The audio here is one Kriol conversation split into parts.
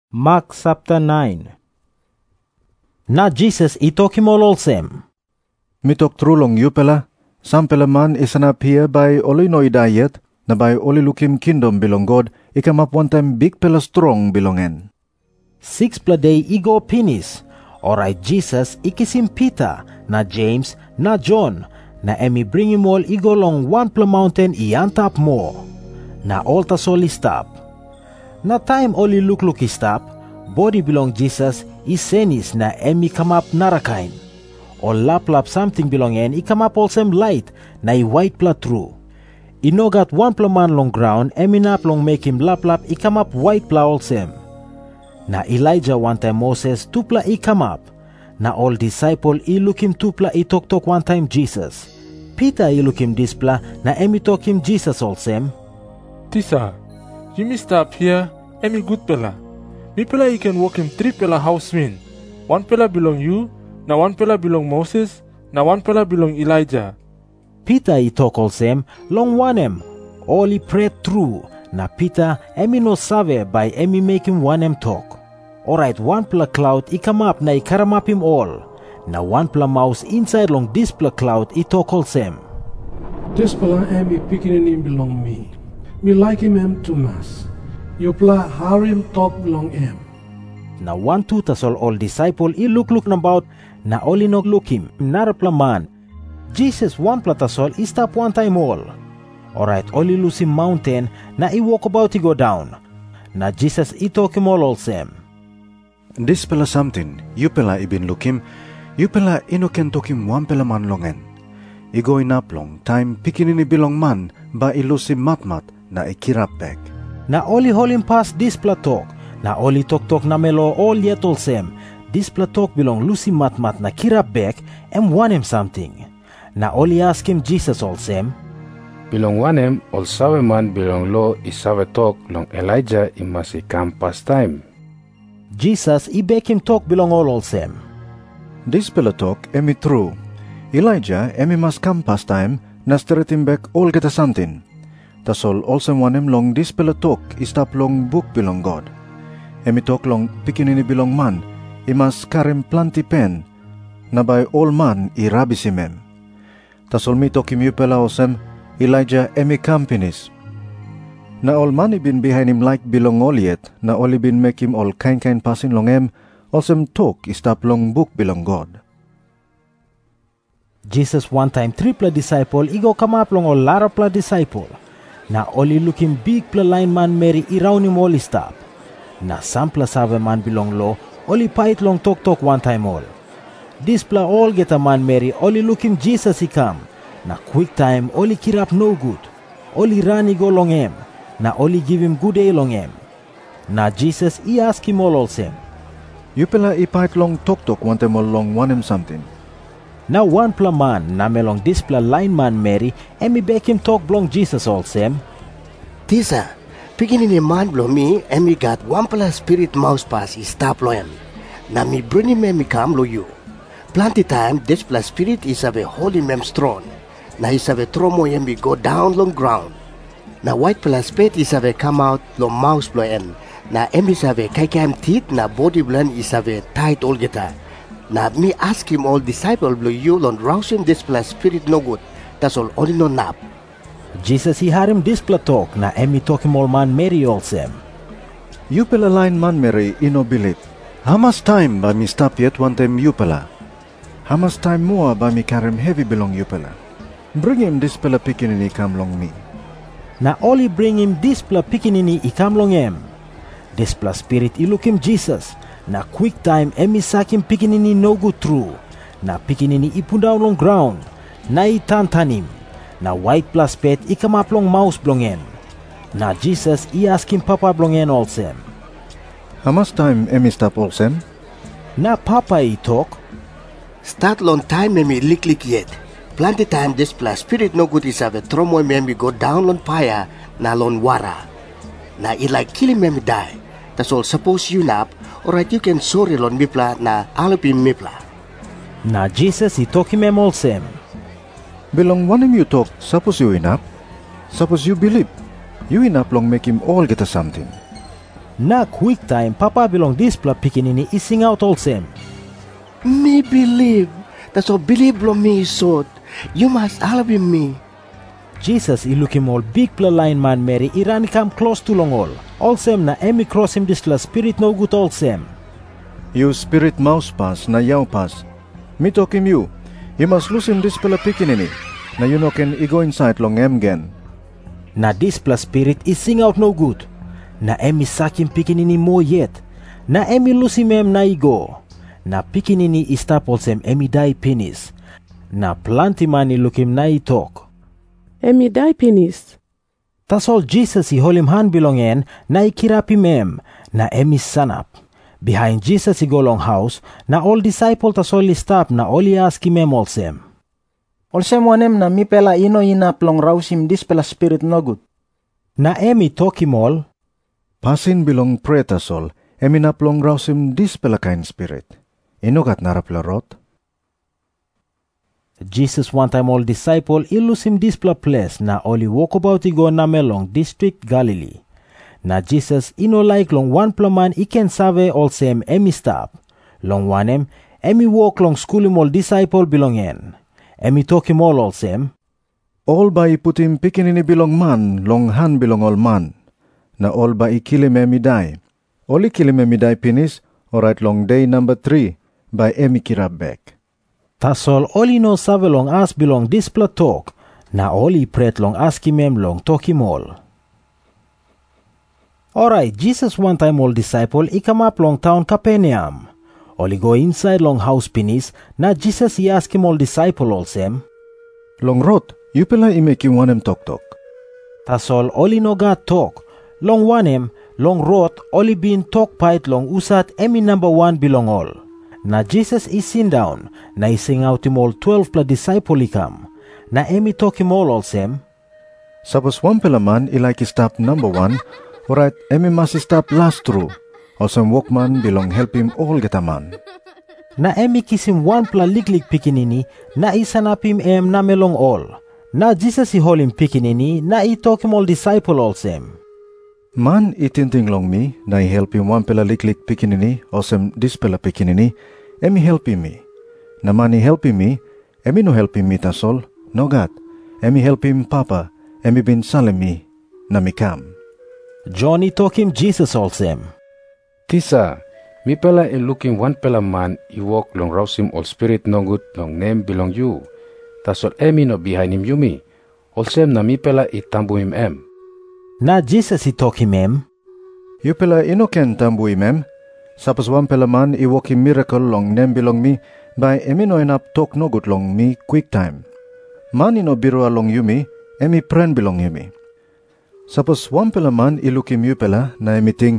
Mark chapter 9. Na Jesus itokim olsem. Mitok trulong yupela, sampela man isanap hiya by oli no idayet, na by oli lukim kingdom bilong God, ikamap one time big pela strong bilongen. 6 day igo pinis. Alright Jesus ikisim Peter, na James, na John, na emi bring him all igo long one pla mountain iantap mo. Na all tasoli stop. Na time oli look stop, body belong Jesus isenis na emi kamap narakain. O lap something belongen i kamap olsem light na I white pla true. Inogat one pla man long ground emi nap long make him lap i kamap white pla olsem. Na Elijah one time Moses tupla I kamap. Na all disciple I look him tupla I tok one time Jesus. Peter I look him displa na emi talk him Jesus olsem. Tisa, you may stop here, emi good pela. Mi pela you can walk him 3 pela housemen. 1 pela belong you, na 1 pela belong Moses, na 1 pela belong Elijah. Peter I talk olsem, long wanem. All I pray true, na Peter emi no save by emi make him wanem talk. Alright, 1 pela cloud I come up na I karamap him all. Na 1 pela mouse inside long this pela cloud I talk olsem. This pela emi pikin belong me. Me like him too much. You pla harim talk belong him. Na 1-2 tasol all disciple I look about na oli no look him narapla man. Jesus 1 pla tasol I stop one time all. Alright, oli lose him mountain na I walk about I go down. Na Jesus I talk him all same. This pela something, you pela ibin look him, you pela ino can talk him 1 pela man longen. I go in up long time pikin ini belong man ba ilusim matmat na ikirap back. Na oli holim pass this pla talk. Na oli talk na melo all yet olsem. This pla talk belong Lucy matmat na kirap back and want him something. Na oli ask him Jesus olsem. Bilong wanem ol sawe man bilong lo isawe talk long Elijah imasi come past time. Jesus I beg him talk belong all olsem. This pela talk emi true. Elijah emi mas come past time na him back all get a something. Tasol olsem wanem long this pela talk istap long book belong God. Emi talk long pikin ini belong man, imas karim planti pen, na by all man I rabisimem. Tasol mi talk him pela olsem, Elijah emi kampinis. Na all man ibin behind him like belong all yet, na all ibin make him all kind passing long em, olsem talk istap long book belong God. Jesus one time 3 pla disciple igo come up long all lara pla disciple. Na oli looking big pla line man Mary around him all stop. Na sampla save man belong lo, oli pait long talk one time all. This pla all get a man Mary, oli looking Jesus I come. Na quick time, oli kirap no good. Oli rani go long him. Na oli give him good day long him. Na Jesus I ask him all same. You pela I pait long talk one time all long want him something. Na 1 pla man na melong this pla line man Mary, emi beg him talk belong Jesus all same. Tisa, pikin ini man belong me, emi got 1 pla spirit mouse pass I stop lo him. Na mi bring him emi come lo you. Plenty time this pla spirit is have a holy mem strong. Na is have a tromo emi go down long ground. Na white pla spirit is have a come out lo mouse lo him. Na emi have a kaikam teeth na body blend is have a tight all geta. Na me ask him all disciple blow you on rouse him this pla spirit no good. That's all only no nap. Jesus I had him this pla talk na emi talk him all man Mary all same. You pela line man Mary ino believe. How much time ba mi stop yet one time you pela? How much time more ba mi karim heavy belong you pela? Bring him this pela pikinini come long me. Na only bring him this pla pikinini I come long him. This pla spirit I look him Jesus. Na quick time emi sakim pikinini no good true. Na pikinini I put down long ground. Na I tantanim. Na white plus pet I come up long mouse blongen. Na Jesus I ask him papa blongen olsem. How much time emi stop olsem? Na papa I talk. Start long time emi lick yet. Plenty time this plus spirit no good is have a tromo emi go down long fire na long wara. Na I like kill him emi die. That's all suppose you nap. Alright, you can sorry lon mipla na alupin mipla. Na Jesus I talk him all same. Belong one him you talk, suppose you enough. Suppose you believe. You enough long make him all get a something. Na quick time papa bilong displa pikinini ising out olsem. Me believe. That's all believe lo me so. You must allow me. Jesus ilukim all big pla line man Mary irani come close to long all. Olsem na emi cross him disla spirit no good olsem. You spirit mouse pass na yaw pass. Me talk him you. You must lose him displa pikinini. Na you no can go inside long gen. Na displa spirit ising out no good. Na emi sakim pikinini mo yet. Na emi lusim em na igo. Na pikinini istapolsem emi dai penis. Na planti mani lukim na i talk. Emi dai penis. Tas all Jesus i holim han bilongen na i kirapim em. Na emi sanap. Behind Jesus i go long house. Na all disciple tas all stop na all i ask him em olsem. Olsem wanem na mi pela ino inap long rausim dispela spirit no good. Na emi talk him all. Pasin bilong pretasol, emi naplong rausim dispela kain spirit. Inugat narapla rot. Jesus one time all disciple ilusim displa place na oli walk about i go na melong district Galilee. Na Jesus ino like long one plaman iken save olsem emi stop. Long wanem emi walk long schoolim all disciple bilongen. Emi talk him all olsem. All ba iputim pikinini bilong man, long han bilong all man. Na all ba ikilim emi dai. Oli kilim emi dai pinis, alright long day number 3, by emi kirab back. Tasol oli no save long as bilong displa talk. Na oli pret long askim em long talk him all. Alright, Jesus one time all disciple I come up long town Capernaum. Oli go inside long house pinis, na Jesus I ask him all disciple olsem. Long rot, you pela I make him wanem talk. Tasol oli no got talk. Long wanem, long rot, oli bin talk pait long usat emi number 1 bilong all. Na Jesus I sit down, na I sing out him all 12 pla disciple I come. Na emi talk him all olsem. Suppose one pela man I like stop number 1, alright, emi must stop last through. Also workman bilong help him all get a man. Na emi kisim one pla liklik pikinini, na isanapim em na melong all. Na Jesus I holim pikinini, na I talk him all disciple olsem. Man itinting long me, na I help him one pela liklik pikinini, osem dis pela pikinini, emi helping me. Na man I helping me, emi no helping me tasol, no God. Emi help him papa, emi bin salem me, na mi kam. Johnny talk him Jesus olsem. Tisa, mi pela in looking one pela man I walk long rausim all spirit no good long name belong you. Tasol emi no behind him yumi. Olsem na mi pela I tambu him em. Na Jesus I talk him em. You pela ino ken tambu him em. Suppose one pela man I walk him miracle long name belong me, by emi no enap talk no good long me quick time. Man ino biro along yumi, emi pren belong yumi. Suppose one pela man I look him you pela, na emi ting,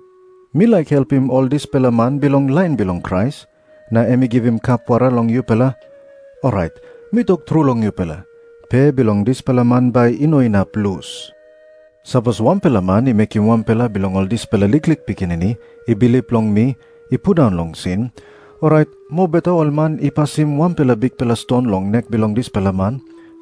me like help him all this pela man belong line belong Christ, na emi give him kapwara long you pela. Alright, me talk through long you pela. Pe belong this pela man by ino inap lose. Suppose one pela man I make him one pela belong all this pela liklik pikinini, I believe long me, I put down long sin. Alright, mo better all man I pass him one pela big pela stone long neck belong this pela man.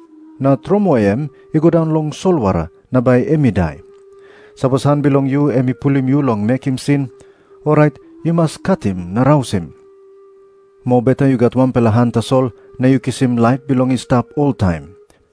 Na tromo em, I go down long solwara, na by emi die. Suppose han belong you, emi pull him you long make him sin. Alright, you must cut him, na rouse him. Mo better you got one pela han tasol, na you kiss him life belong I stop all time.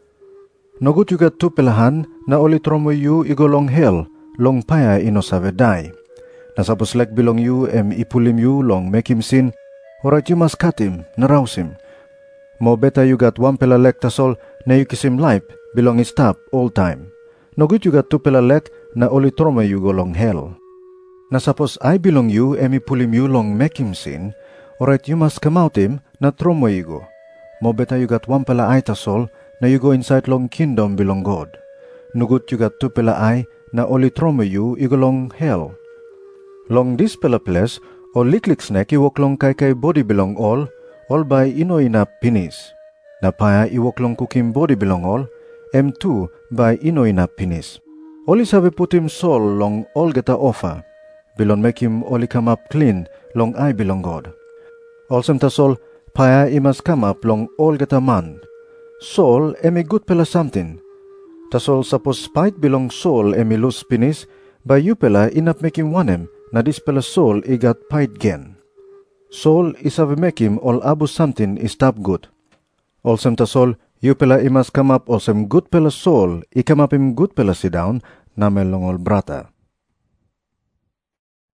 No good you got 2 pela han, na oli tromo you I go long hell, long paya ino save die. Na suppose like belong you, I pull him you long make him sin. Alright, you must cut him, na rouse him. Mo better you got 1 pela leg tasol, na you kiss him life belong I stop all time. No good you got 2 pela leg, na oli tromo you go long hell. Na suppose I belong you, emi pull him you long make him sin. Alright, you must come out him, na tromo you go. Mo better you got 1 pela eye tasol, na you go inside long kingdom belong God. No good you got 2 pela eye, na oli tromo you go long hell. Long this pela place, or liklik snack you walk long kai body belong all by ino inap pinis. Na paya I walk long cooking body belong all, M2 by ino inap pinis. Oli sabe put him soul long all geta offer. Belong make him only come up clean long I belong God. Also tasol, paya I must come up long all geta man. Soul emi good pela something. Tasol suppose spite belong soul emi lose pinis, By you pela inap make him wanem, na dis pela Saul igat fight gen. Saul isabi make him all abu something is tap good. Olsem ta Saul, you pela imas come up olsem good pela Saul, I come up him good pela sit down, na melongol brata.